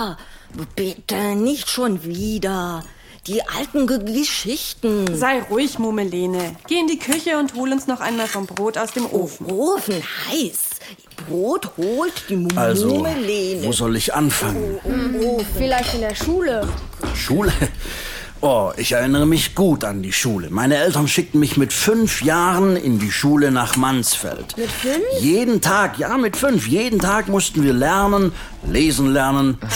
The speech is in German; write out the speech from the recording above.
Papa, bitte nicht schon wieder. Die alten Geschichten. Sei ruhig, Mummelene. Geh in die Küche und hol uns noch einmal vom Brot aus dem Ofen. Ofen heiß. Brot holt die Mummelene. Wo soll ich anfangen? Vielleicht in der Schule. Schule? Oh, ich erinnere mich gut an die Schule. Meine Eltern schickten mich mit 5 Jahren in die Schule nach Mansfeld. Mit 5? Jeden Tag, ja, mit 5. Jeden Tag mussten wir lernen, lesen lernen,